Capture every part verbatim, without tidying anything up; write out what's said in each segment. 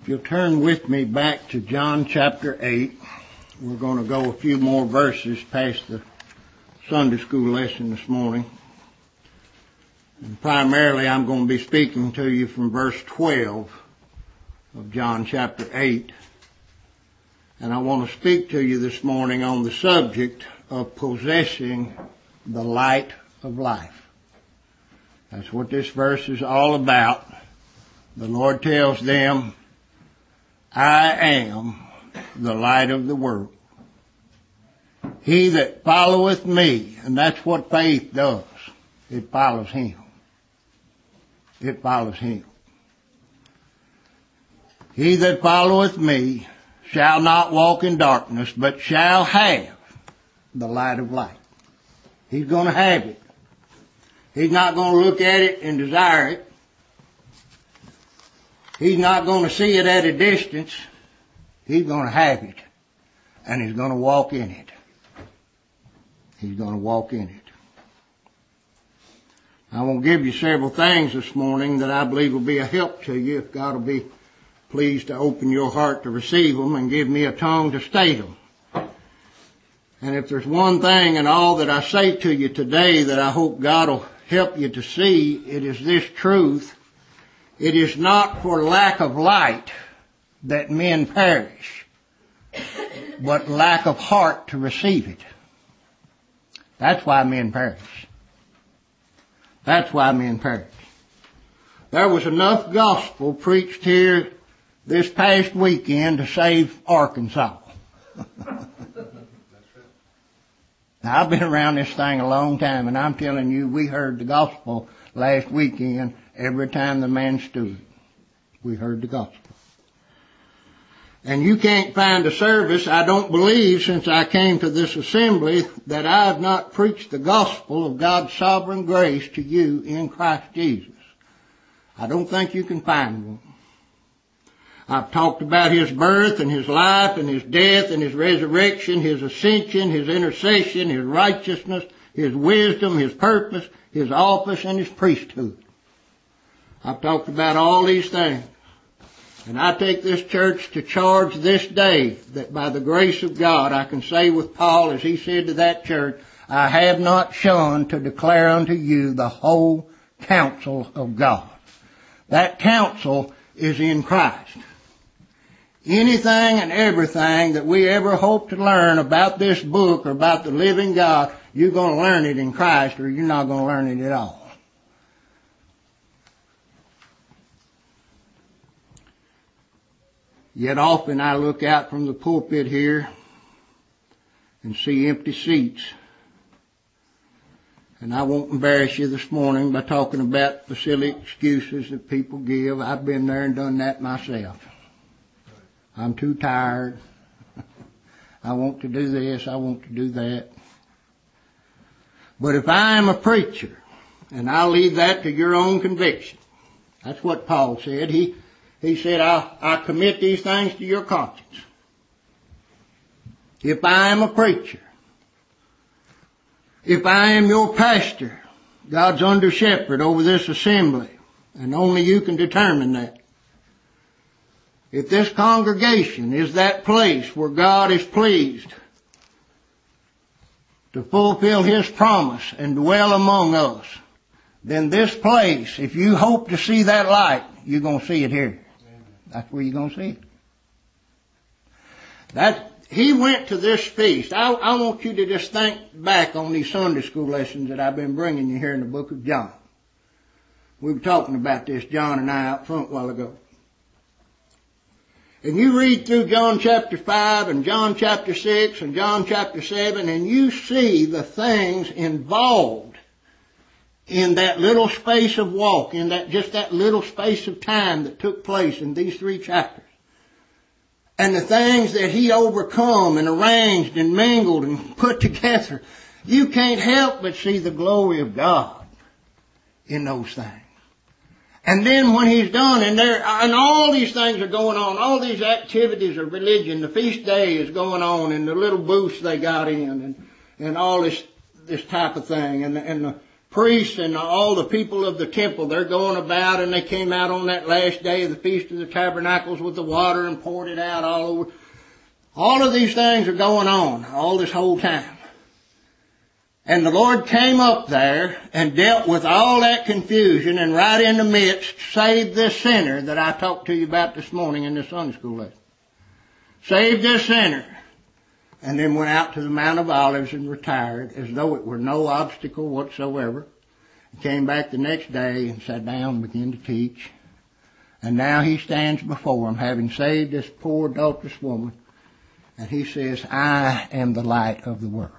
If you'll turn with me back to John chapter eight, we're going to go a few more verses past the Sunday school lesson this morning. And primarily I'm going to be speaking to you from verse twelve of John chapter eight. And I want to speak to you this morning on the subject of possessing the light of life. That's what this verse is all about. The Lord tells them, I am the light of the world. He that followeth me, and that's what faith does. It follows Him. It follows Him. He that followeth me shall not walk in darkness, but shall have the light of life. He's going to have it. He's not going to look at it and desire it. He's not going to see it at a distance. He's going to have it. And he's going to walk in it. He's going to walk in it. I want to give you several things this morning that I believe will be a help to you if God will be pleased to open your heart to receive them and give me a tongue to state them. And if there's one thing in all that I say to you today that I hope God will help you to see, it is this truth. It is not for lack of light that men perish, but lack of heart to receive it. That's why men perish. That's why men perish. There was enough gospel preached here this past weekend to save Arkansas. Now, I've been around this thing a long time, and I'm telling you, we heard the gospel last weekend every time the man stood. We heard the gospel. And you can't find a service, I don't believe, since I came to this assembly, that I have not preached the gospel of God's sovereign grace to you in Christ Jesus. I don't think you can find one. I've talked about His birth and His life and His death and His resurrection, His ascension, His intercession, His righteousness, His wisdom, His purpose, His office, and His priesthood. I've talked about all these things. And I take this church to charge this day that by the grace of God I can say with Paul, as he said to that church, I have not shunned to declare unto you the whole counsel of God. That counsel is in Christ. Anything and everything that we ever hope to learn about this book or about the living God, you're going to learn it in Christ or you're not going to learn it at all. Yet often I look out from the pulpit here and see empty seats. And I won't embarrass you this morning by talking about the silly excuses that people give. I've been there and done that myself. I'm too tired. I want to do this. I want to do that. But if I am a preacher, and I'll leave that to your own conviction. That's what Paul said. He He said, I, I commit these things to your conscience. If I am a preacher, if I am your pastor, God's under shepherd over this assembly, and only you can determine that. If this congregation is that place where God is pleased to fulfill His promise and dwell among us, then this place, if you hope to see that light, you're going to see it here. That's where you're going to see it. That, he went to this feast. I, I want you to just think back on these Sunday school lessons that I've been bringing you here in the book of John. We were talking about this, John and I, out front a while ago. And you read through John chapter five and John chapter six and John chapter seven, and you see the things involved in that little space of walk, in that just that little space of time that took place in these three chapters. And the things that He overcome and arranged and mingled and put together. You can't help but see the glory of God in those things. And then when He's done, and there, and all these things are going on, all these activities of religion, the feast day is going on, and the little booths they got in, and, and all this, this type of thing, and the, and the priests and all the people of the temple, they're going about, and they came out on that last day of the Feast of the Tabernacles with the water and poured it out all over. All of these things are going on all this whole time. And the Lord came up there and dealt with all that confusion, and right in the midst saved this sinner that I talked to you about this morning in the Sunday school lesson. Saved this sinner. And then went out to the Mount of Olives and retired as though it were no obstacle whatsoever. He came back the next day and sat down and began to teach. And now he stands before him, having saved this poor adulterous woman. And he says, I am the light of the world.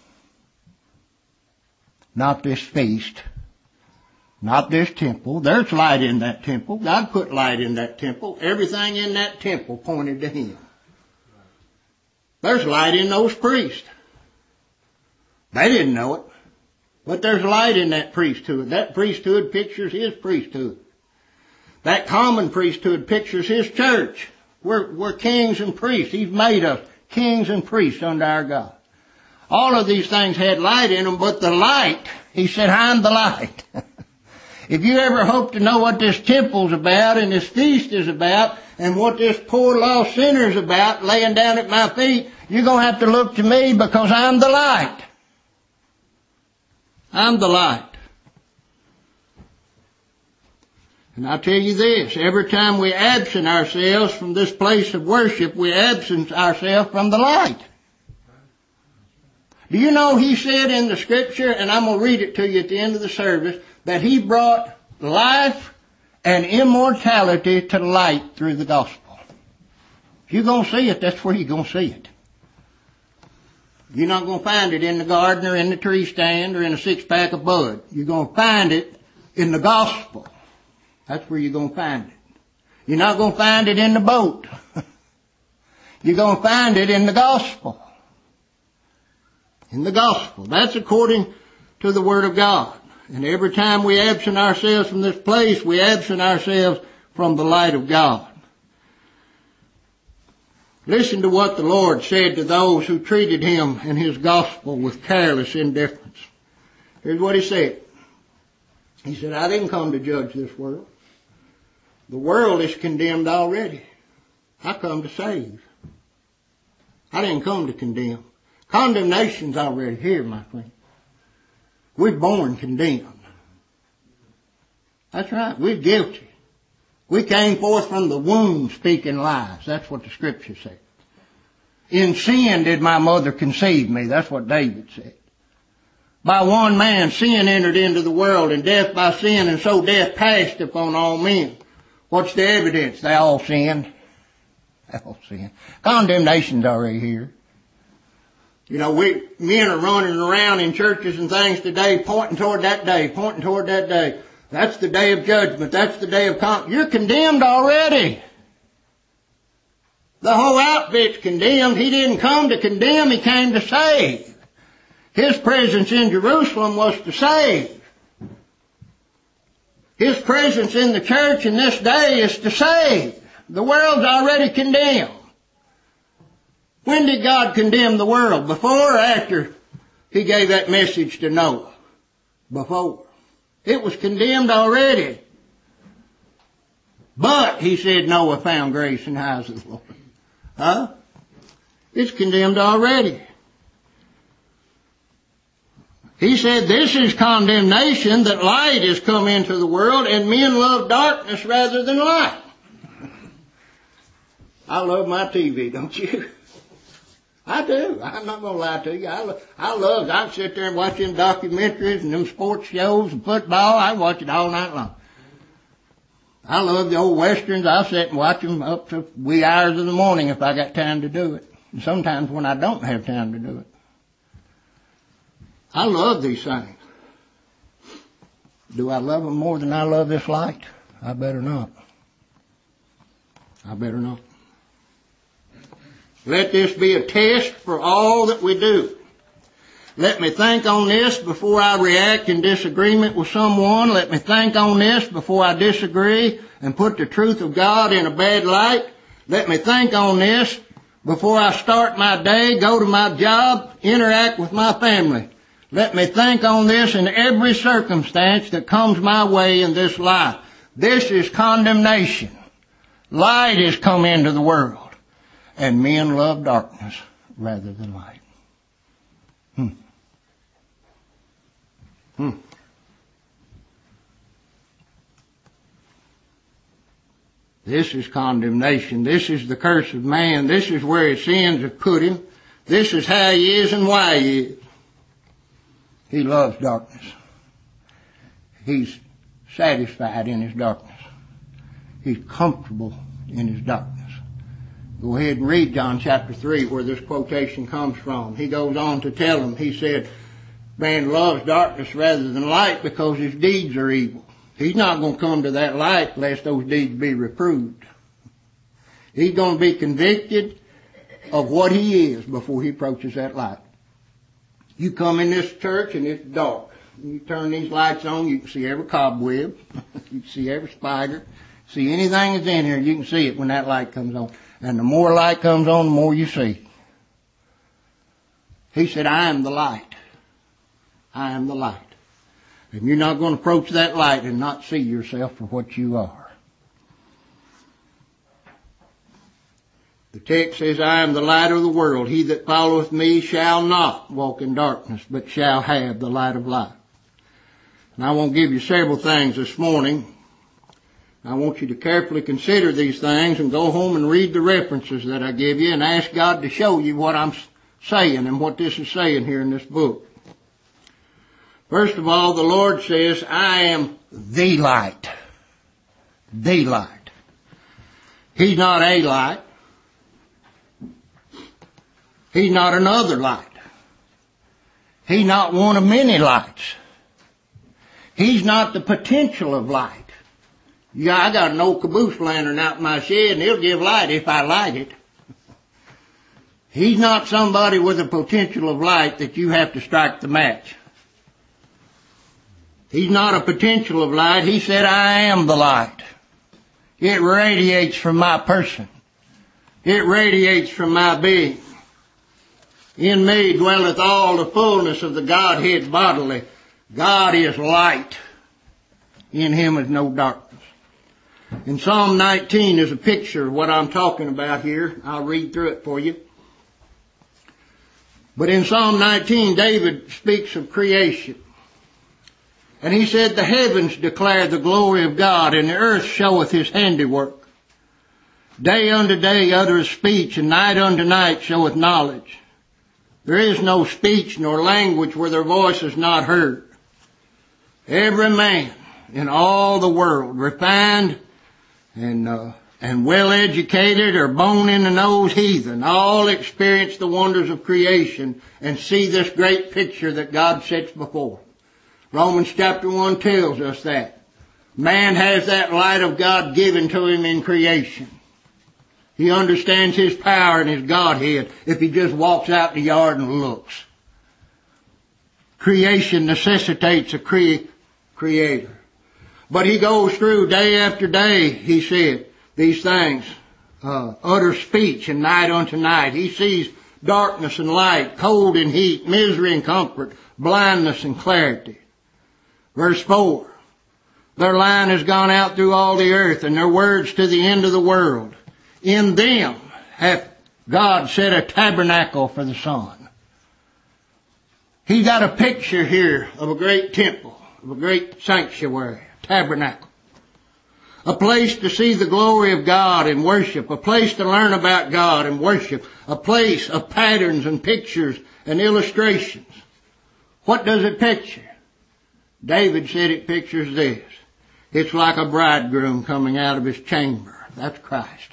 Not this feast. Not this temple. There's light in that temple. God put light in that temple. Everything in that temple pointed to Him. There's light in those priests. They didn't know it. But there's light in that priesthood. That priesthood pictures His priesthood. That common priesthood pictures His church. We're, we're kings and priests. He's made us kings and priests unto our God. All of these things had light in them, but the light, He said, I'm the light. If you ever hope to know what this temple's about and this feast is about and what this poor lost sinner's about laying down at my feet, you're going to have to look to me because I'm the light. I'm the light. And I'll tell you this, every time we absent ourselves from this place of worship, we absent ourselves from the light. Do you know He said in the Scripture, and I'm going to read it to you at the end of the service, that He brought life and immortality to light through the gospel. If you're going to see it, that's where you're going to see it. You're not going to find it in the garden or in the tree stand or in a six-pack of bud. You're going to find it in the gospel. That's where you're going to find it. You're not going to find it in the boat. You're going to find it in the gospel. In the gospel. That's according to the Word of God. And every time we absent ourselves from this place, we absent ourselves from the light of God. Listen to what the Lord said to those who treated Him and His gospel with careless indifference. Here's what He said. He said, I didn't come to judge this world. The world is condemned already. I come to save. I didn't come to condemn. Condemnation's already here, my friend. We're born condemned. That's right. We're guilty. We came forth from the womb speaking lies. That's what the Scripture said. In sin did my mother conceive me. That's what David said. By one man sin entered into the world, and death by sin, and so death passed upon all men. What's the evidence? They all sinned. They all sinned. Condemnation's already here. You know, we, men are running around in churches and things today pointing toward that day, pointing toward that day. That's the day of judgment. That's the day of con- You're condemned already. The whole outfit's condemned. He didn't come to condemn. He came to save. His presence in Jerusalem was to save. His presence in the church in this day is to save. The world's already condemned. When did God condemn the world? Before or after He gave that message to Noah? Before. It was condemned already. But, He said, Noah found grace in the eyes of the Lord. Huh? It's condemned already. He said, this is condemnation, that light has come into the world and men love darkness rather than light. I love my T V, don't you? I do. I'm not going to lie to you. I, lo- I love, I sit there and watch them documentaries and them sports shows and football. I watch it all night long. I love the old westerns. I'll sit and watch them up to wee hours of the morning if I got time to do it. And sometimes when I don't have time to do it. I love these things. Do I love them more than I love this light? I better not. I better not. Let this be a test for all that we do. Let me think on this before I react in disagreement with someone. Let me think on this before I disagree and put the truth of God in a bad light. Let me think on this before I start my day, go to my job, interact with my family. Let me think on this in every circumstance that comes my way in this life. This is condemnation. Light has come into the world, and men love darkness rather than light. Hmm. Hmm. This is condemnation. This is the curse of man. This is where his sins have put him. This is how he is and why he is. He loves darkness. He's satisfied in his darkness. He's comfortable in his darkness. Go ahead and read John chapter three where this quotation comes from. He goes on to tell him, he said, man loves darkness rather than light because his deeds are evil. He's not going to come to that light lest those deeds be reproved. He's going to be convicted of what he is before he approaches that light. You come in this church and it's dark. You turn these lights on, you can see every cobweb, you can see every spider, see anything that's in here, you can see it when that light comes on. And the more light comes on, the more you see. He said, I am the light. I am the light. And you're not going to approach that light and not see yourself for what you are. The text says, I am the light of the world. He that followeth me shall not walk in darkness, but shall have the light of life. And I want to give you several things this morning. I want you to carefully consider these things and go home and read the references that I give you and ask God to show you what I'm saying and what this is saying here in this book. First of all, the Lord says, I am the light. The light. He's not a light. He's not another light. He's not one of many lights. He's not the potential of light. Yeah, I got an old caboose lantern out in my shed and it'll give light if I light it. He's not somebody with a potential of light that you have to strike the match. He's not a potential of light. He said, I am the light. It radiates from my person. It radiates from my being. In me dwelleth all the fullness of the Godhead bodily. God is light. In him is no darkness. In Psalm nineteen is a picture of what I'm talking about here. I'll read through it for you. But in Psalm nineteen, David speaks of creation. And he said, the heavens declare the glory of God, and the earth showeth his handiwork. Day unto day uttereth speech, and night unto night showeth knowledge. There is no speech nor language where their voice is not heard. Every man in all the world, refined and uh, and well educated or bone in the nose heathen, all experience the wonders of creation and see this great picture that God sets before. Romans chapter one tells us that. Man has that light of God given to him in creation. He understands his power and his Godhead if he just walks out in the yard and looks. Creation necessitates a cre- creator. But he goes through day after day, he said, these things, uh, utter speech and night unto night. He sees darkness and light, cold and heat, misery and comfort, blindness and clarity. Verse four, their line has gone out through all the earth and their words to the end of the world. In them hath God set a tabernacle for the sun. He got a picture here of a great temple, of a great sanctuary, tabernacle. A place to see the glory of God and worship, a place to learn about God and worship, a place of patterns and pictures and illustrations. What does it picture? David said it pictures this. It's like a bridegroom coming out of his chamber. That's Christ.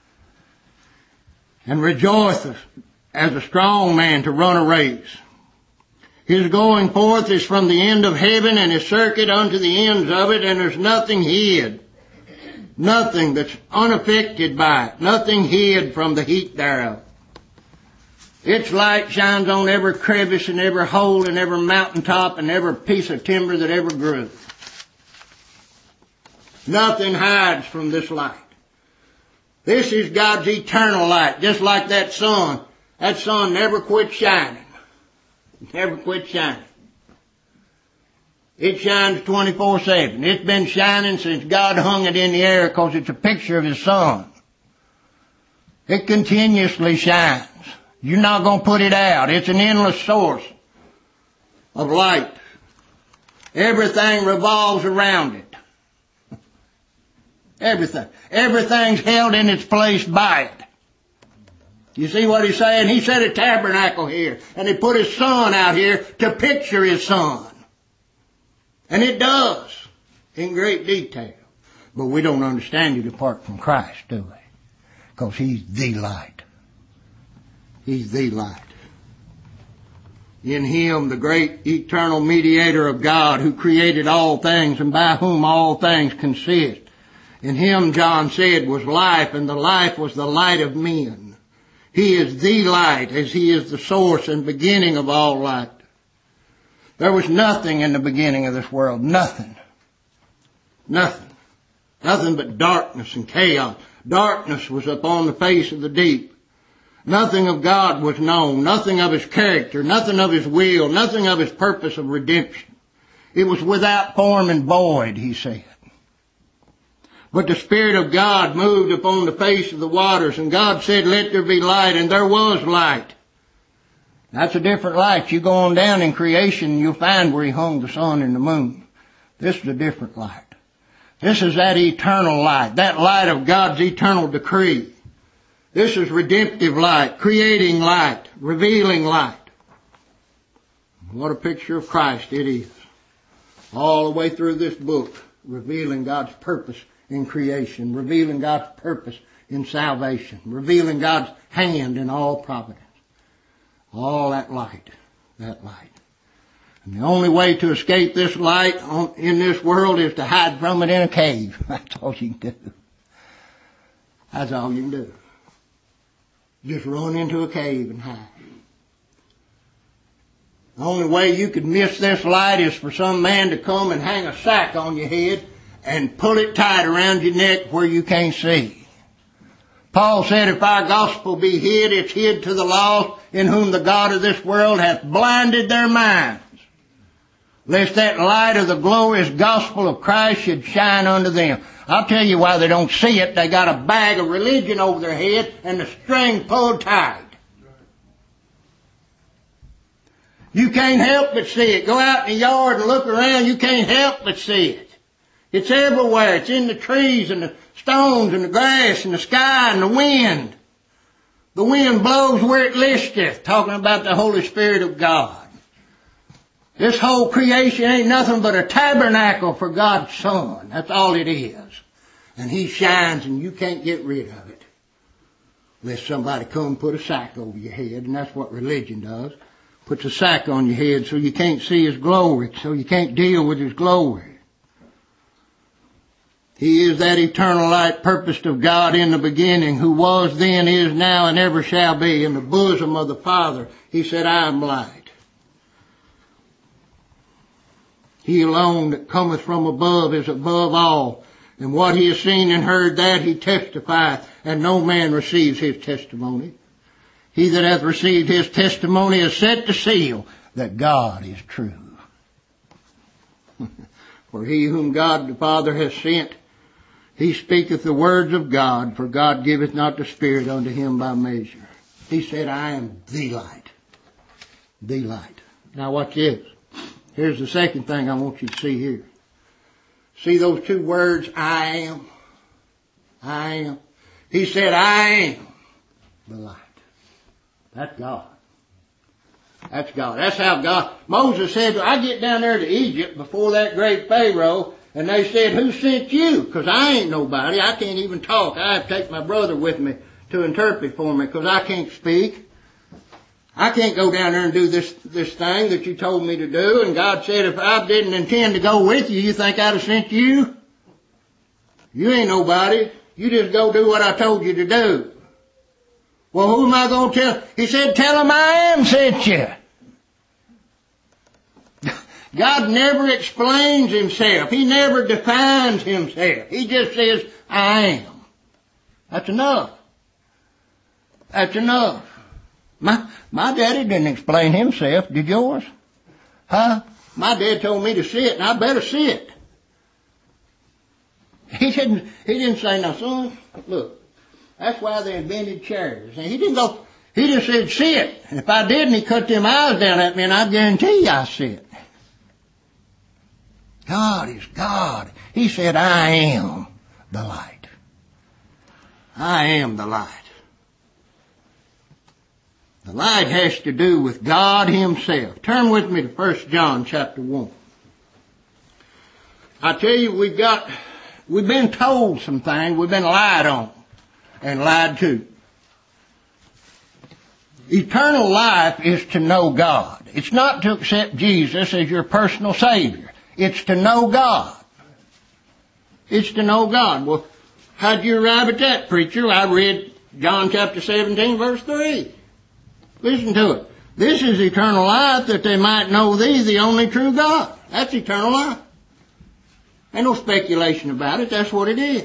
And rejoiceth as a strong man to run a race. His going forth is from the end of heaven and his circuit unto the ends of it, and there's nothing hid. Nothing that's unaffected by it. Nothing hid from the heat thereof. Its light shines on every crevice and every hole and every mountaintop and every piece of timber that ever grew. Nothing hides from this light. This is God's eternal light, just like that sun. That sun never quits shining. Never quits shining. It shines twenty-four seven. It's been shining since God hung it in the air because it's a picture of His Son. It continuously shines. You're not going to put it out. It's an endless source of light. Everything revolves around it. Everything. Everything's held in its place by it. You see what he's saying? He set a tabernacle here, and He put His Son out here to picture His Son. And it does, in great detail. But we don't understand it apart from Christ, do we? Because He's the light. He's the light. In Him, the great eternal mediator of God, who created all things and by whom all things consist. In Him, John said, was life, and the life was the light of men. He is the light, as He is the source and beginning of all light. There was nothing in the beginning of this world. Nothing. Nothing. Nothing but darkness and chaos. Darkness was upon the face of the deep. Nothing of God was known. Nothing of His character. Nothing of His will. Nothing of His purpose of redemption. It was without form and void, He said. But the Spirit of God moved upon the face of the waters, and God said, let there be light, and there was light. That's a different light. You go on down in creation, you'll find where He hung the sun and the moon. This is a different light. This is that eternal light, that light of God's eternal decree. This is redemptive light, creating light, revealing light. What a picture of Christ it is. All the way through this book, revealing God's purpose in creation, revealing God's purpose in salvation, revealing God's hand in all providence. All that light, that light. And the only way to escape this light on, in this world is to hide from it in a cave. That's all you can do. That's all you can do. Just run into a cave and hide. The only way you could miss this light is for some man to come and hang a sack on your head and pull it tight around your neck where you can't see. Paul said, if our gospel be hid, it's hid to the lost, in whom the God of this world hath blinded their minds, lest that light of the glorious gospel of Christ should shine unto them. I'll tell you why they don't see it. They got a bag of religion over their head and the string pulled tight. You can't help but see it. Go out in the yard and look around. You can't help but see it. It's everywhere. It's in the trees and the stones and the grass and the sky and the wind. The wind blows where it listeth, talking about the Holy Spirit of God. This whole creation ain't nothing but a tabernacle for God's Son. That's all it is. And He shines and you can't get rid of it. Unless somebody come and put a sack over your head, and that's what religion does. Puts a sack on your head so you can't see His glory, so you can't deal with His glory. He is that eternal light purposed of God in the beginning, who was then, is now, and ever shall be, in the bosom of the Father. He said, I am light. He alone that cometh from above is above all. And what He has seen and heard, that He testifieth, and no man receives His testimony. He that hath received His testimony is set to seal that God is true. For He whom God the Father hath sent, He speaketh the words of God, for God giveth not the Spirit unto Him by measure. He said, I am the light. The light. Now watch this. Here's the second thing I want you to see here. See those two words, I am. I am. He said, I am the light. That's God. That's God. That's how God. Moses said, I get down there to Egypt before that great Pharaoh, and they said, who sent you? Because I ain't nobody. I can't even talk. I have to take my brother with me to interpret for me because I can't speak. I can't go down there and do this, this thing that you told me to do. And God said, if I didn't intend to go with you, you think I'd have sent you? You ain't nobody. You just go do what I told you to do. Well, who am I going to tell? He said, tell him I am sent you. God never explains Himself. He never defines Himself. He just says, I am. That's enough. That's enough. My, my daddy didn't explain himself. Did yours? Huh? My dad told me to sit, and I better sit. He didn't, he didn't say, now son, look, that's why they invented chairs. And he didn't go, he just said sit. And if I didn't, he cut them eyes down at me, and I guarantee you I sit. God is God. He said, I am the light. I am the light. The light has to do with God Himself. Turn with me to First John chapter one. I tell you, we've got, we've been told some things, we've been lied on and lied to. Eternal life is to know God. It's not to accept Jesus as your personal Savior. It's to know God. It's to know God. Well, how'd you arrive at that, preacher? I read John chapter seventeen, verse three. Listen to it. This is eternal life, that they might know Thee, the only true God. That's eternal life. Ain't no speculation about it. That's what it is.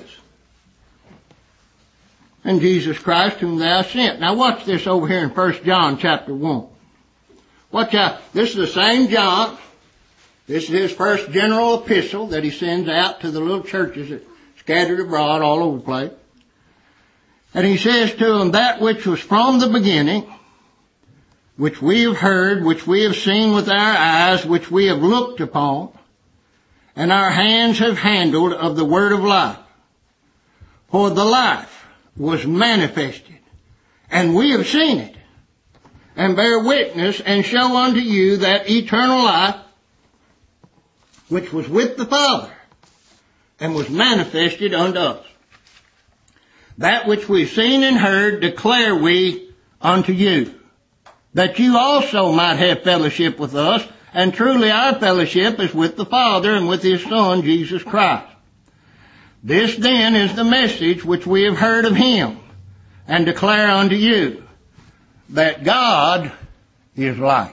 And Jesus Christ, whom Thou sent. Now watch this over here in First John chapter one. Watch out. This is the same John. This is his first general epistle that he sends out to the little churches that scattered abroad all over the place. And he says to them, that which was from the beginning, which we have heard, which we have seen with our eyes, which we have looked upon, and our hands have handled of the word of life. For the life was manifested, and we have seen it, and bear witness, and show unto you that eternal life, which was with the Father, and was manifested unto us. That which we've seen and heard declare we unto you, that you also might have fellowship with us, and truly our fellowship is with the Father and with His Son, Jesus Christ. This then is the message which we have heard of Him, and declare unto you, that God is light.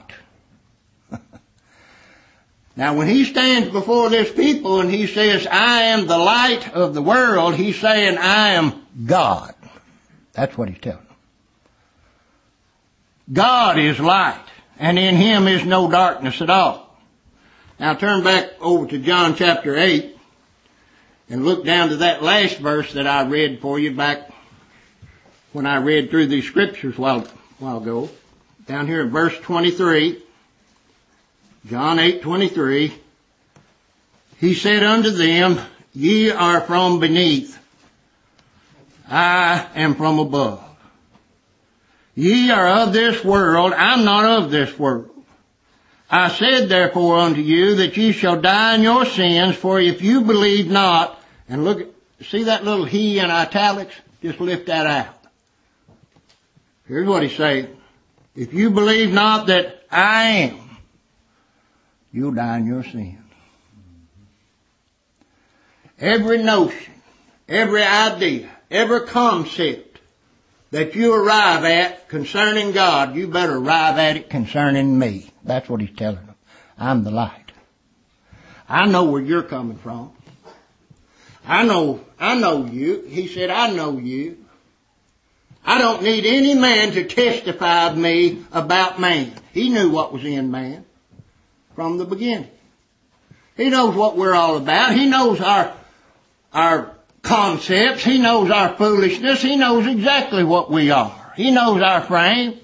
Now when He stands before this people and He says, I am the light of the world, He's saying, I am God. That's what He's telling them. God is light, and in Him is no darkness at all. Now turn back over to John chapter eight and look down to that last verse that I read for you back when I read through these scriptures a while, while ago. Down here in verse twenty-three, John eight twenty-three, He said unto them, ye are from beneath, I am from above. Ye are of this world, I'm not of this world. I said therefore unto you that ye shall die in your sins, for if you believe not, and look, see that little he in italics? Just lift that out. Here's what He's saying. If you believe not that I am, you'll die in your sins. Every notion, every idea, every concept that you arrive at concerning God, you better arrive at it concerning me. That's what He's telling them. I'm the light. I know where you're coming from. I know, I know you. He said, I know you. I don't need any man to testify of me about man. He knew what was in man from the beginning. He knows what we're all about. He knows our, our concepts. He knows our foolishness. He knows exactly what we are. He knows our frame.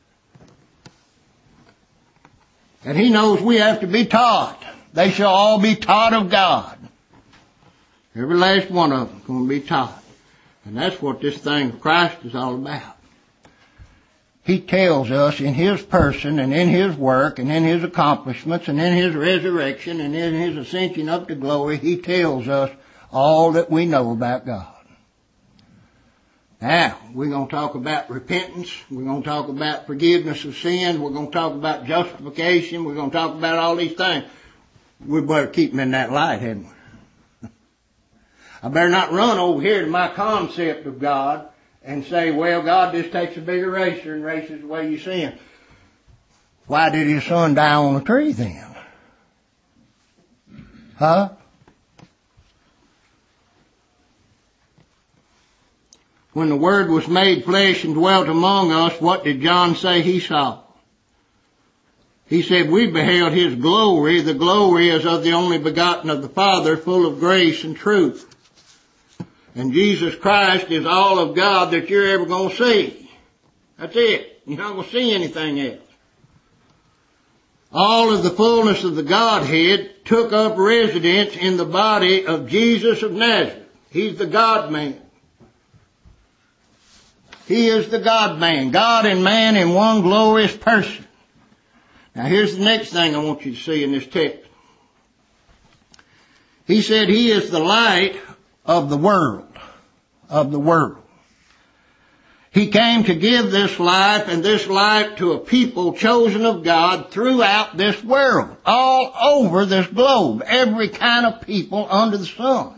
And He knows we have to be taught. They shall all be taught of God. Every last one of them is going to be taught. And that's what this thing of Christ is all about. He tells us in His person and in His work and in His accomplishments and in His resurrection and in His ascension up to glory, He tells us all that we know about God. Now, we're going to talk about repentance. We're going to talk about forgiveness of sin. We're going to talk about justification. We're going to talk about all these things. We better keep them in that light, hadn't we? I better not run over here to my concept of God and say, well, God just takes a big eraser and erases away your sin. Why did His Son die on a tree then? Huh? When the Word was made flesh and dwelt among us, what did John say He saw? He said, we beheld his glory. The glory is of the only begotten of the Father, full of grace and truth. And Jesus Christ is all of God that you're ever going to see. That's it. You're not going to see anything else. All of the fullness of the Godhead took up residence in the body of Jesus of Nazareth. He's the God-man. He is the God-man. God and man in one glorious person. Now here's the next thing I want you to see in this text. He said he is the light of the world. Of the world. He came to give this life and this life to a people chosen of God throughout this world. All over this globe. Every kind of people under the sun.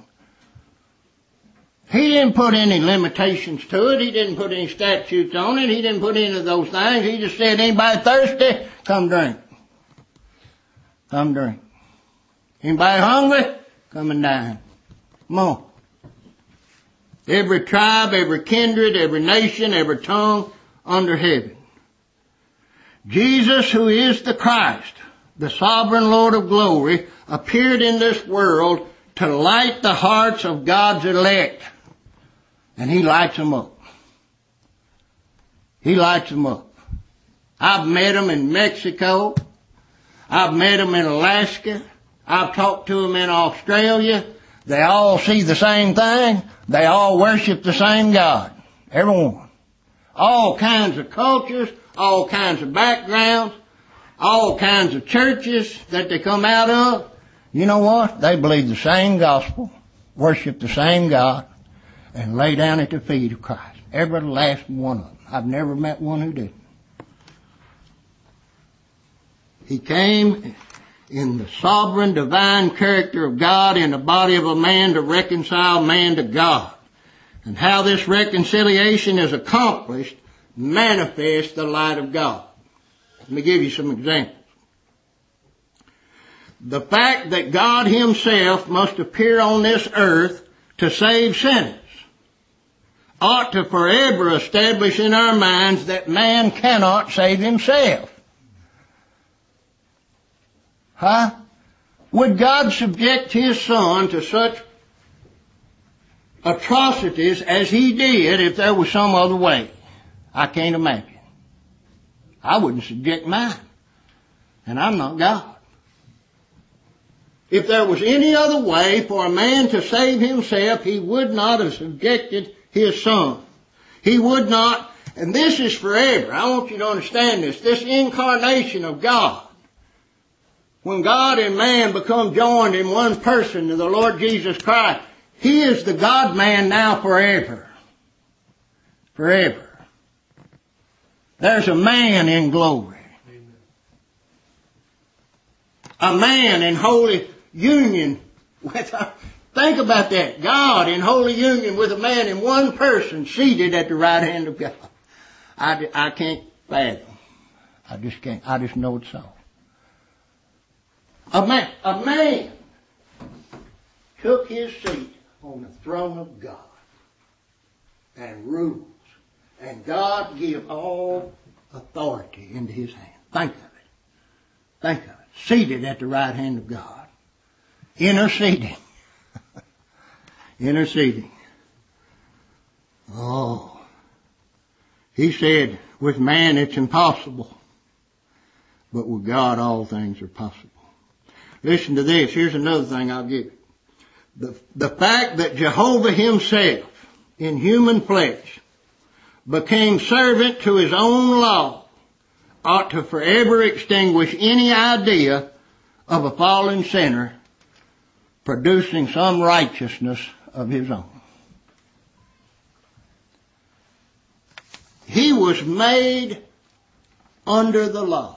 He didn't put any limitations to it. He didn't put any statutes on it. He didn't put any of those things. He just said, anybody thirsty? Come drink. Come drink. Anybody hungry? Come and dine. Come on. Every tribe, every kindred, every nation, every tongue under heaven. Jesus, who is the Christ, the sovereign Lord of glory, appeared in this world to light the hearts of God's elect. And he lights them up. He lights them up. I've met them in Mexico. I've met them in Alaska. I've talked to them in Australia. They all see the same thing. They all worship the same God. Everyone. All kinds of cultures, all kinds of backgrounds, all kinds of churches that they come out of. You know what? They believe the same gospel, worship the same God, and lay down at the feet of Christ. Every last one of them. I've never met one who didn't. He came in the sovereign divine character of God in the body of a man to reconcile man to God. And how this reconciliation is accomplished manifests the light of God. Let me give you some examples. The fact that God himself must appear on this earth to save sinners ought to forever establish in our minds that man cannot save himself. Huh? Would God subject his son to such atrocities as he did if there was some other way? I can't imagine. I wouldn't subject mine. And I'm not God. If there was any other way for a man to save himself, he would not have subjected his son. He would not, and this is forever. I want you to understand this. This incarnation of God, when God and man become joined in one person to the Lord Jesus Christ, he is the God-man now forever. Forever. There's a man in glory. A man in holy union with our, think about that. God in holy union with a man in one person seated at the right hand of God. I, I can't fathom. I just can't. I just know it's so. A man, a man took his seat on the throne of God and rules. And God gave all authority into his hand. Think of it. Think of it. Seated at the right hand of God. Interceding. Interceding. Oh. He said, with man it's impossible. But with God all things are possible. Listen to this. Here's another thing I'll give you. The, the fact that Jehovah himself, in human flesh, became servant to his own law ought to forever extinguish any idea of a fallen sinner producing some righteousness of his own. He was made under the law.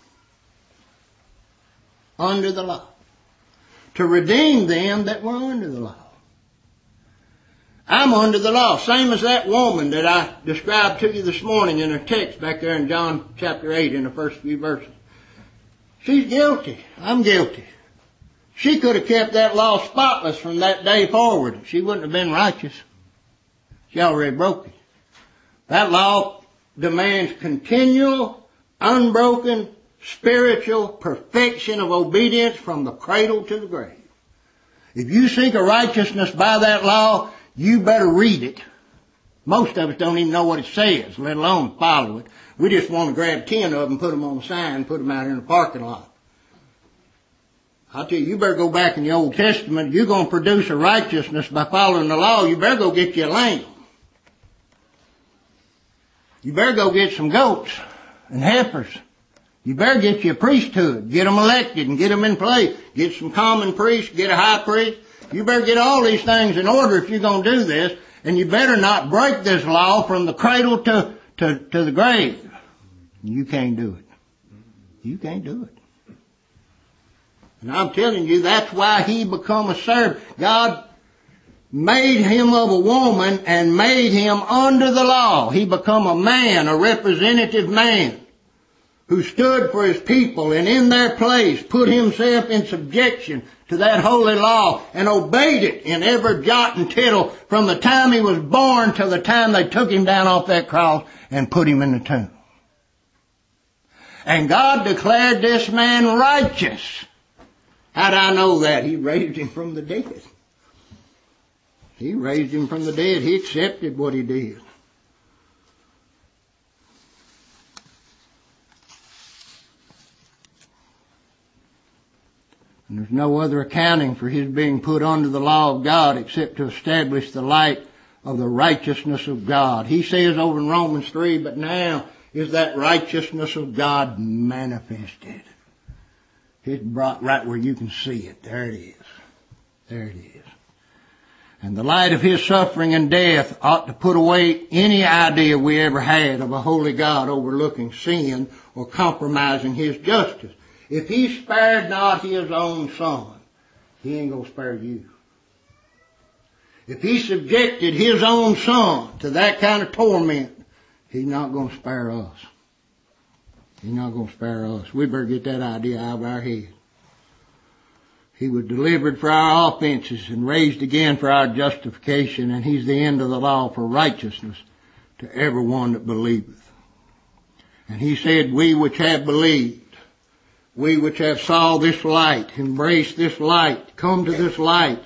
Under the law. To redeem them that were under the law. I'm under the law, same as that woman that I described to you this morning in her text back there in John chapter eight in the first few verses. She's guilty. I'm guilty. She could have kept that law spotless from that day forward. She wouldn't have been righteous. She already broke it. That law demands continual, unbroken spiritual perfection of obedience from the cradle to the grave. If you seek a righteousness by that law, you better read it. Most of us don't even know what it says, let alone follow it. We just want to grab ten of them, put them on a sign, and put them out in the parking lot. I'll tell you, you better go back in the Old Testament. If you're going to produce a righteousness by following the law, you better go get you a lamb. You better go get some goats and heifers. You better get you a priesthood. Get them elected and get them in place. Get some common priests, get a high priest. You better get all these things in order if you're going to do this. And you better not break this law from the cradle to, to, to the grave. You can't do it. You can't do it. And I'm telling you, that's why he become a servant. God made him of a woman and made him under the law. He become a man, a representative man, who stood for his people and in their place put himself in subjection to that holy law and obeyed it in every jot and tittle from the time he was born till the time they took him down off that cross and put him in the tomb. And God declared this man righteous. How do I know that? He raised him from the dead. He raised him from the dead. He accepted what he did. And there's no other accounting for his being put under the law of God except to establish the light of the righteousness of God. He says over in Romans three, but now is that righteousness of God manifested. It's brought right where you can see it. There it is. There it is. And the light of his suffering and death ought to put away any idea we ever had of a holy God overlooking sin or compromising his justice. If he spared not his own son, he ain't going to spare you. If he subjected his own son to that kind of torment, he's not going to spare us. He's not going to spare us. We better get that idea out of our head. He was delivered for our offenses and raised again for our justification, and he's the end of the law for righteousness to everyone that believeth. And he said, we which have believed, we which have saw this light, embraced this light, come to this light.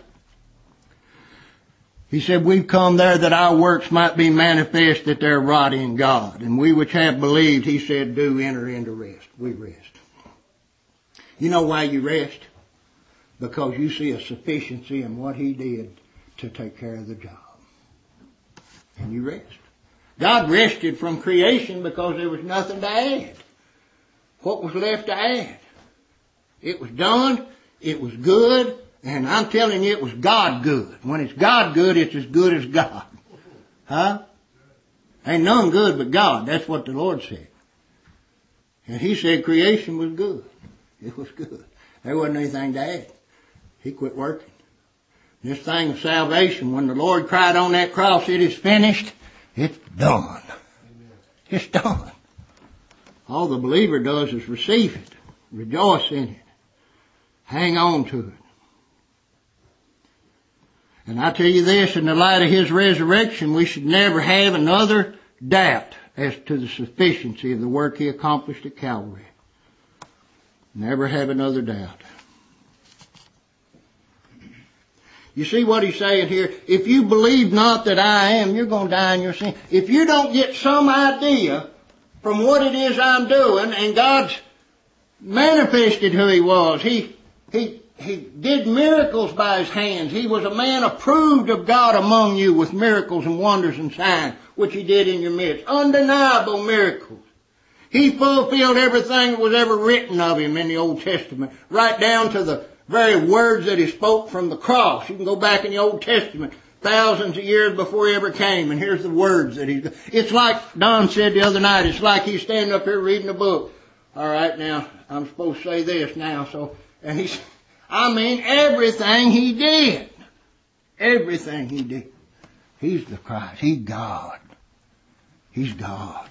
He said, we've come there that our works might be manifest that they're wrought in God. And we which have believed, he said, do enter into rest. We rest. You know why you rest? Because you see a sufficiency in what he did to take care of the job. And you rest. God rested from creation because there was nothing to add. What was left to add? It was done. It was good. And I'm telling you, it was God good. When it's God good, it's as good as God. Huh? Ain't none good but God. That's what the Lord said. And he said creation was good. It was good. There wasn't anything to add. He quit working. This thing of salvation, when the Lord cried on that cross, it is finished, it's done. It's done. All the believer does is receive it, rejoice in it, hang on to it. And I tell you this, in the light of his resurrection, we should never have another doubt as to the sufficiency of the work he accomplished at Calvary. Never have another doubt. You see what he's saying here? If you believe not that I am, you're going to die in your sin. If you don't get some idea from what it is I'm doing, and God's manifested who he was, he, he, he did miracles by his hands. He was a man approved of God among you with miracles and wonders and signs, which he did in your midst. Undeniable miracles. He fulfilled everything that was ever written of him in the Old Testament, right down to the very words that he spoke from the cross. You can go back in the Old Testament thousands of years before he ever came, and here's the words that he... It's like Don said the other night, it's like he's standing up here reading a book. All right, now, I'm supposed to say this now, so... And he's... I mean, everything he did. Everything he did. He's the Christ. He's God. He's God.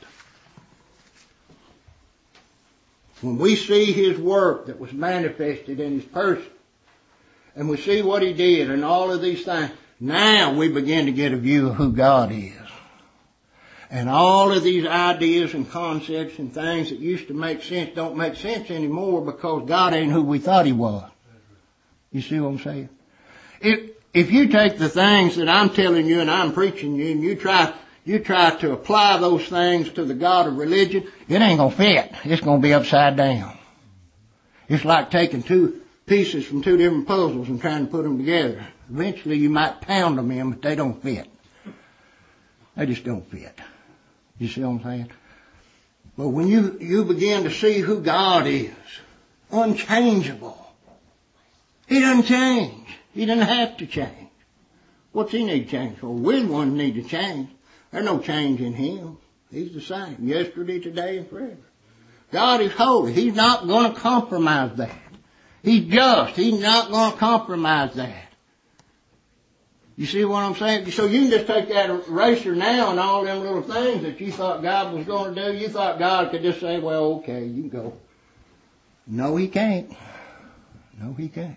When we see his work that was manifested in his person, and we see what he did and all of these things, now we begin to get a view of who God is. And all of these ideas and concepts and things that used to make sense don't make sense anymore because God ain't who we thought He was. You see what I'm saying? If, if you take the things that I'm telling you and I'm preaching you and you try, you try to apply those things to the God of religion, it ain't gonna fit. It's gonna be upside down. It's like taking two pieces from two different puzzles and trying to put them together. Eventually you might pound them in, but they don't fit. They just don't fit. You see what I'm saying? But when you, you begin to see who God is, unchangeable, He doesn't change. He doesn't have to change. What's He need to change for? We're the ones who need to change. There's no change in Him. He's the same, yesterday, today, and forever. God is holy. He's not going to compromise that. He's just. He's not going to compromise that. You see what I'm saying? So you can just take that eraser now and all them little things that you thought God was going to do. You thought God could just say, well, okay, you can go. No, He can't. No, He can't.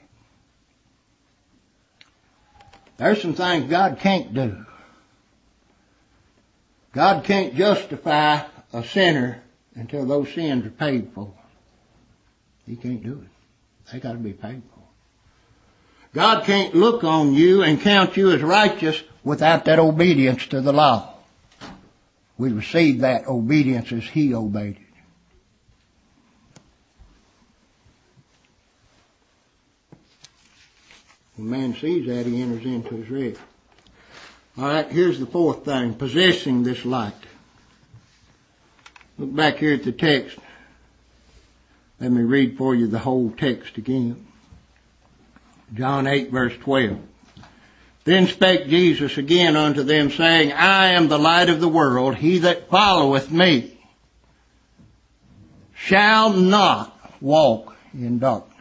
There's some things God can't do. God can't justify a sinner until those sins are paid for. He can't do it. They got to be paid for. God can't look on you and count you as righteous without that obedience to the law. We receive that obedience as He obeyed it. When man sees that, he enters into his rest. All right, here's the fourth thing, possessing this light. Look back here at the text. Let me read for you the whole text again. John eight, verse twelve. Then spake Jesus again unto them, saying, I am the light of the world. He that followeth me shall not walk in darkness,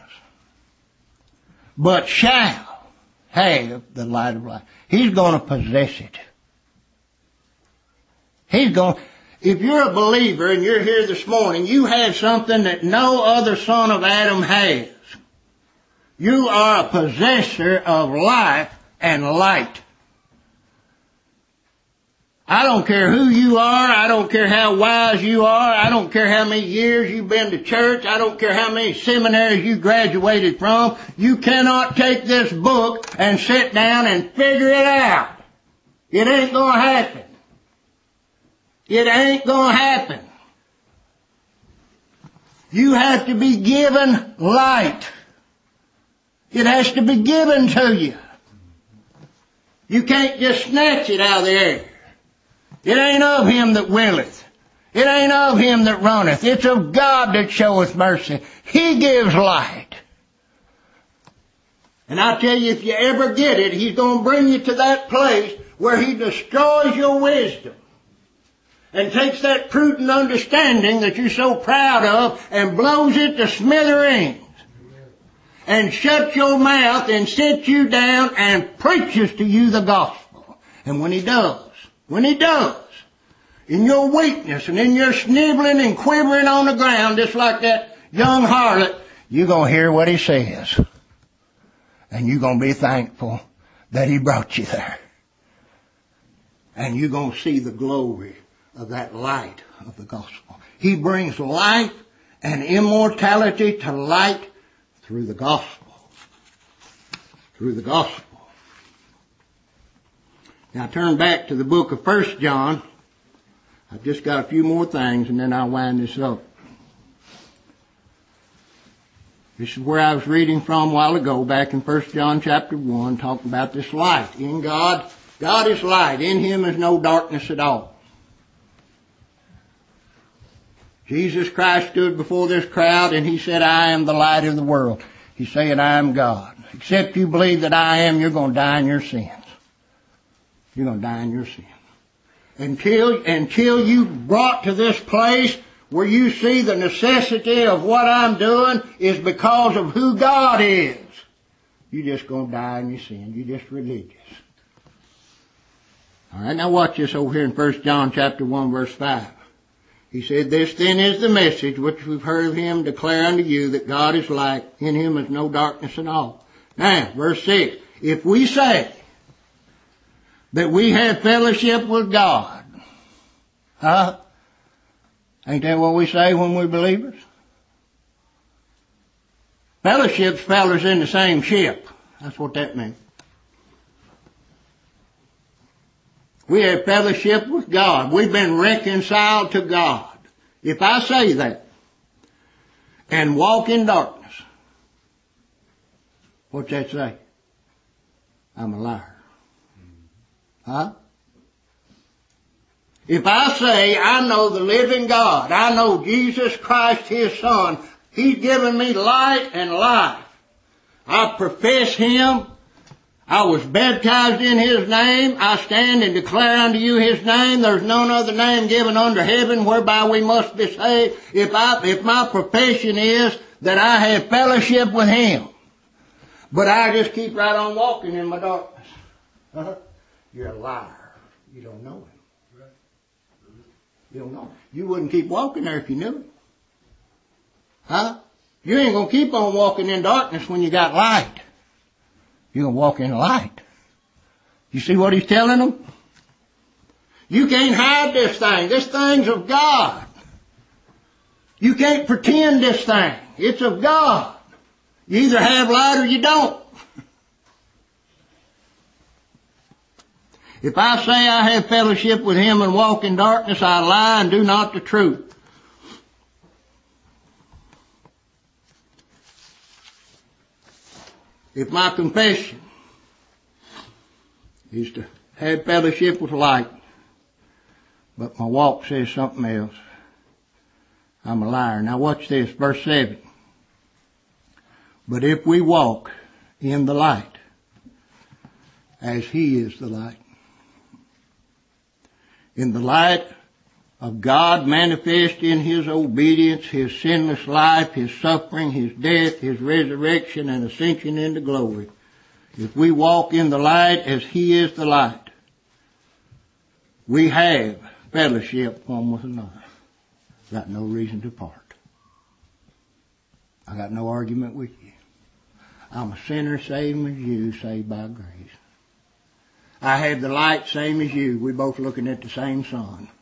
but shall have the light of life. He's going to possess it. He's going, if you're a believer and you're here this morning, you have something that no other son of Adam has. You are a possessor of life and light. I don't care who you are. I don't care how wise you are. I don't care how many years you've been to church. I don't care how many seminaries you graduated from. You cannot take this book and sit down and figure it out. It ain't going to happen. It ain't going to happen. You have to be given light. It has to be given to you. You can't just snatch it out of the air. It ain't of him that willeth. It ain't of him that runneth. It's of God that showeth mercy. He gives light. And I tell you, if you ever get it, He's going to bring you to that place where He destroys your wisdom and takes that prudent understanding that you're so proud of and blows it to smithereens and shuts your mouth and sits you down and preaches to you the gospel. And when He does, When He does, in your weakness and in your sniveling and quivering on the ground, just like that young harlot, you're going to hear what He says. And you're going to be thankful that He brought you there. And you're going to see the glory of that light of the gospel. He brings life and immortality to light through the gospel. Through the gospel. Now turn back to the book of First John. I've just got a few more things and then I'll wind this up. This is where I was reading from a while ago, back in First John chapter one, talking about this light. In God, God is light. In Him is no darkness at all. Jesus Christ stood before this crowd and He said, I am the light of the world. He's saying, I am God. Except you believe that I am, you're going to die in your sins. You're going to die in your sin. Until, until you brought to this place where you see the necessity of what I'm doing is because of who God is, you're just going to die in your sin. You're just religious. All right, now watch this over here in First John chapter one, verse five. He said, this then is the message which we've heard of Him declare unto you, that God is light. In Him is no darkness at all. Now, verse six. If we say that we have fellowship with God, Huh? Ain't that what we say when we're believers? Fellowship's fellas in the same ship. That's what that means. We have fellowship with God. We've been reconciled to God. If I say that and walk in darkness, what's that say? I'm a liar. Huh? If I say I know the living God, I know Jesus Christ, His Son, He's given me light and life. I profess Him. I was baptized in His name. I stand and declare unto you His name. There's none other name given under heaven whereby we must be saved. If I, if my profession is that I have fellowship with Him, but I just keep right on walking in my darkness, uh-huh. You're a liar. You don't know Him. You don't know Him. You wouldn't keep walking there if you knew Him. Huh? You ain't gonna keep on walking in darkness when you got light. You're going to walk in the light. You see what He's telling them? You can't hide this thing. This thing's of God. You can't pretend this thing. It's of God. You either have light or you don't. If I say I have fellowship with Him and walk in darkness, I lie and do not the truth. If my confession is to have fellowship with light, but my walk says something else, I'm a liar. Now watch this, verse seven. But if we walk in the light, as He is the light, in the light of God manifest in His obedience, His sinless life, His suffering, His death, His resurrection, and ascension into glory. If we walk in the light as He is the light, we have fellowship one with another. Got no reason to part. I got no argument with you. I'm a sinner same as you, saved by grace. I have the light same as you. We're both looking at the same sun.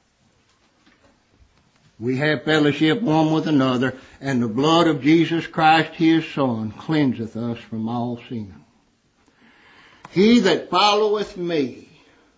We have fellowship one with another, and the blood of Jesus Christ, His Son, cleanseth us from all sin. He that followeth me,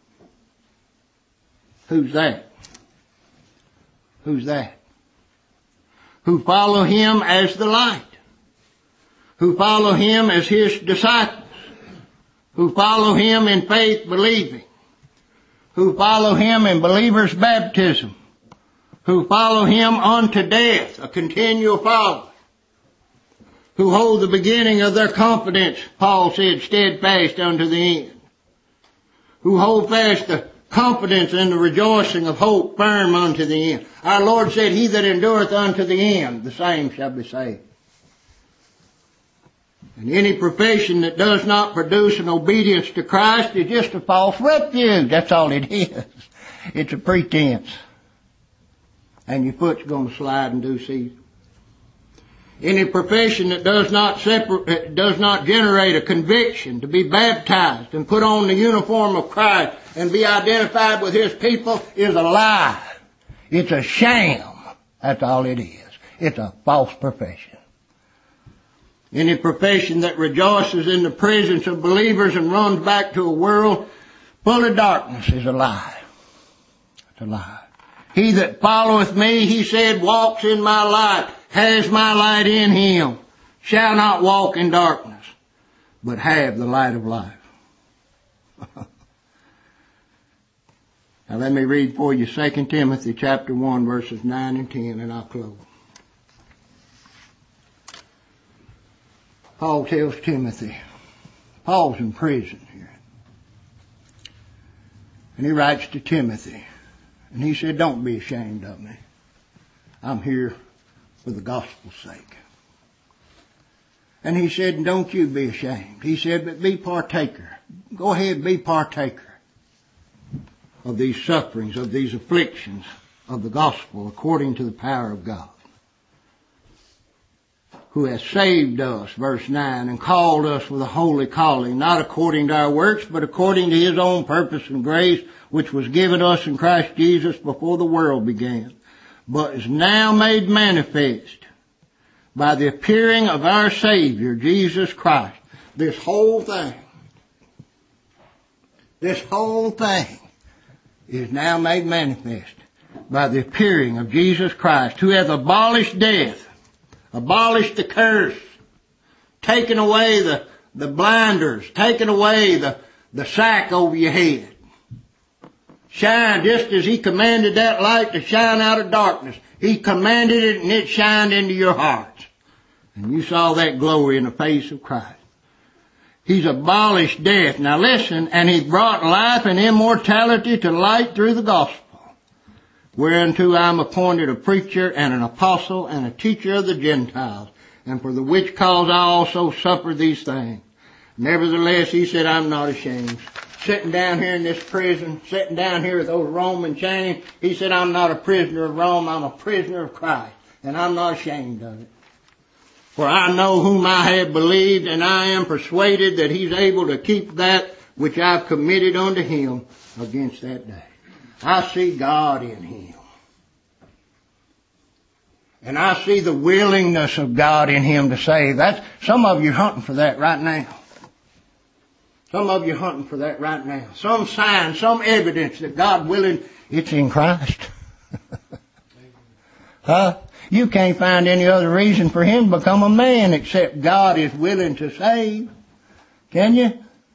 who's that? Who's that? Who follow Him as the light, who follow Him as His disciples, who follow Him in faith believing, who follow Him in believer's baptism, who follow Him unto death, a continual follower, who hold the beginning of their confidence, Paul said, steadfast unto the end, who hold fast the confidence and the rejoicing of hope firm unto the end. Our Lord said, He that endureth unto the end, the same shall be saved. And any profession that does not produce an obedience to Christ is just a false refuge. That's all it is. It's a pretense. And your foot's going to slide in due season. Any profession that does not separate, does not generate a conviction to be baptized and put on the uniform of Christ and be identified with His people is a lie. It's a sham. That's all it is. It's a false profession. Any profession that rejoices in the presence of believers and runs back to a world full of darkness is a lie. It's a lie. He that followeth me, He said, walks in my light, has my light in him, shall not walk in darkness, but have the light of life. Now let me read for you Second Timothy chapter one, verses nine and ten, and I'll close. Paul tells Timothy, Paul's in prison here, and he writes to Timothy, and he said, don't be ashamed of me. I'm here for the gospel's sake. And he said, don't you be ashamed. He said, but be partaker. Go ahead, be partaker of these sufferings, of these afflictions of the gospel according to the power of God. who has saved us, verse nine, and called us with a holy calling, not according to our works, but according to His own purpose and grace, which was given us in Christ Jesus before the world began, but is now made manifest by the appearing of our Savior, Jesus Christ. This whole thing, this whole thing is now made manifest by the appearing of Jesus Christ, who hath abolished death, abolished the curse, taken away the, the blinders, taken away the, the sack over your head. Shine, just as He commanded that light to shine out of darkness. He commanded it and it shined into your hearts. And you saw that glory in the face of Christ. He's abolished death. Now listen, and He brought life and immortality to light through the gospel, whereunto I am appointed a preacher and an apostle and a teacher of the Gentiles, and for the which cause I also suffer these things. Nevertheless, He said, I'm not ashamed. Sitting down here in this prison, sitting down here with those Roman chains, He said, I'm not a prisoner of Rome, I'm a prisoner of Christ, and I'm not ashamed of it. For I know whom I have believed, and I am persuaded that He's able to keep that which I've committed unto Him against that day. I see God in Him. And I see the willingness of God in Him to save. That's, some of you are hunting for that right now. Some of you are hunting for that right now. Some sign, some evidence that God willing, it's in Christ. Huh? You can't find any other reason for Him to become a man except God is willing to save. Can you?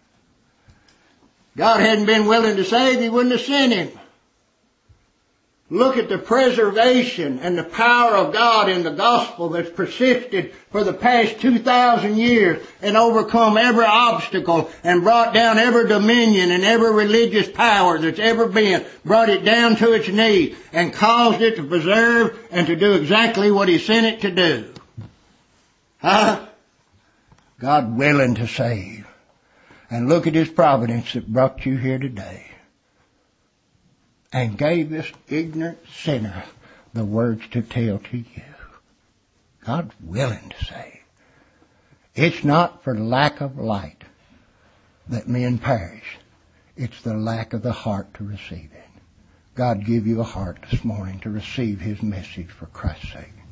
God hadn't been willing to save, He wouldn't have sent Him. Look at the preservation and the power of God in the gospel that's persisted for the past two thousand years and overcome every obstacle and brought down every dominion and every religious power that's ever been, brought it down to its knees and caused it to preserve and to do exactly what He sent it to do. Huh? God willing to save. And look at His providence that brought you here today and gave this ignorant sinner the words to tell to you. God's willing to save. It's not for lack of light that men perish. It's the lack of the heart to receive it. God give you a heart this morning to receive His message for Christ's sake.